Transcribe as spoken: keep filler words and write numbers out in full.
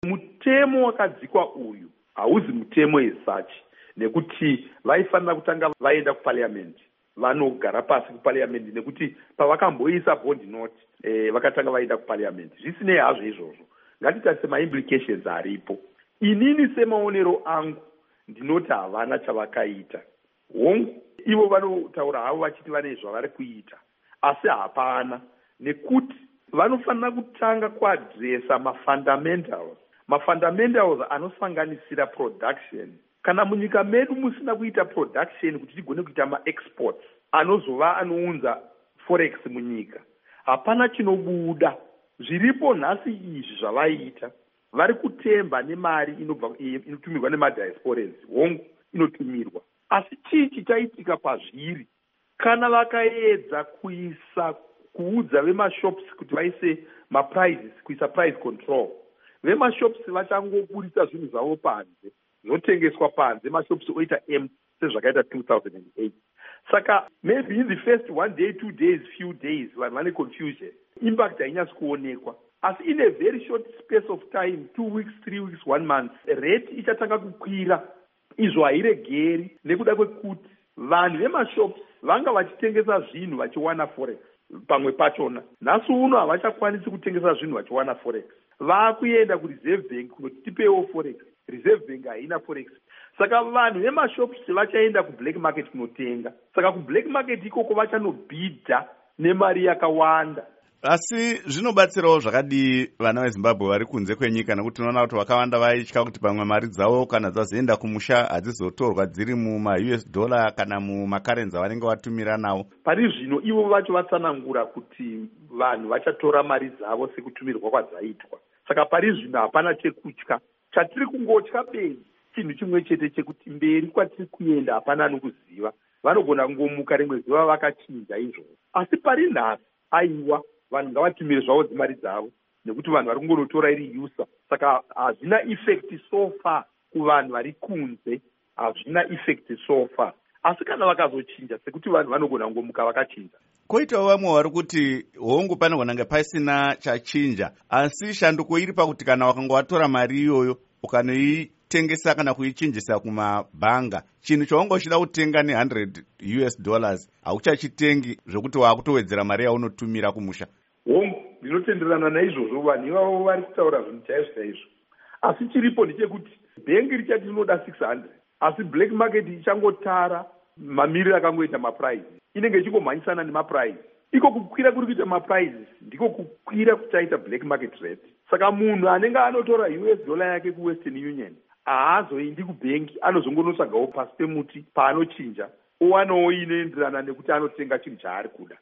Mutemo wakadzikwa uyu hauzi mutemo as-such, nekuti vaifanira kutanga vaenda kupariamendi vanogara pasi kupariamendi, nekuti pavakamboisa bond note eh, vakatanga vaenda kupariamendi. Zvisinei hazvo izvozvo, ngatitarise maimplications aripo. Inini semaonero angu ndinoti havana chavakaita. Hongu ivo vanotaura havo vachiti vane zvavari kuita, asi hapana, nekuti vanofanira kutanga kuadresa mafundamentals mafundamentals anosanganisira production. Kana munyika medu musina kuita production kuti tigone kuita maexports anozova anounza forex munyika, hapana chinobuda. Zviripo nhasi izvi zvavaita, vari kutemba nemari inotumirwa nemadiasporas, hongu inotumirwa. Asi chii chichaitika pazviri kana vakaedza kuisa kuudza vemashops kuti vaise maprizes, kuisa price control? Vemashops vachangoburitsa zvinhu zvavo panze, zvotengeswa panze, mashops oita m sezvakaita two thousand eight. Saka maybe in the first one day, two days, few days vanhu vane confusion, impact hainyatsi kuonekwa. Asi in a very short space of time, two weeks, three weeks, one month, rate ichatanga kukwira. Izvo hairegeri nekuda kwekuti vanhu vemashops vanga vachitengesa zvinhu vachiwana forex. Pamwe pachona nhasi uno havachakwanisi kutengesa zvinhu vachiwana forex, vaakuenda kureserve bank kunoti tipewo forex. Reserve bank haina forex. Saka vanhu vemashops vachaenda kublack market kunotenga. Saka kublack market ikoko vachanobhidha nemari yakawanda. Asi zvinobatsirawo zvakadii vana veZimbabwe vari kunze kwenyika, nekuti tinoona kuti vakawanda vaitya kuti pamwe mari dzavo kana dzazoenda kumusha hadzizotorwa dziri muma-U S dollar kana mumakarenzi avanenge vatumira nawo. Pari zvino ivo vacho vatsanangura kuti vanhu vachatora mari dzavo sekutumirwa kwadzaitwa. Saka pari zvino hapana chekutya. Chatiri kungotya bei chinhu chimwe chete chekuti mberi kwatiri kuenda hapana anokuziva. Vanogona kungomuka rimwe zuva vakachinja izvozvo. Asi pari nhasi aiwa vanhu ngavatumire zvavo dzimari dzavo, nekuti vanhu vari kungonotora iri user. Saka hazvina effect so far kuvanhu vari kunze, hazvina effect so far. Asi kana vakazochinja sekuti vanhu vanogona kungomuka vakachinja. Koitawo vamwe vari kuti hongu panogona kunge pasina chachinja, asi shanduko iri pakuti kana wakanga watora mari iyoyo ukanoitengesa kana kuichinjisa kumabhanga, chinhu chaunga uchida kutenga ne one hundred U S dollars hauchachitengi zvokuti waakutowedzera mari yaunotumira kumusha. Hongu ndinotenderana naizvozvo, vanhu ivavo vari kutaura zvinhu chaizvo chaizvo. Asi chiripo ndechekuti bhengi richati rinoda six hundred, asi black market ichangotara mamiriro akangoita maprice, inenge ichingomhanyisana nemaprice. Iko kukwira kuri kuita maprices ndiko kukwira kuchaita black market rate. Saka munhu anenge anotora U S dollar yake kuWestern Union haazoendi kubhengi, anozongonotsvagawo pasi pemuti paanochinja, owanawo inoenderana nekuti anotenga chinhu chaari kuda.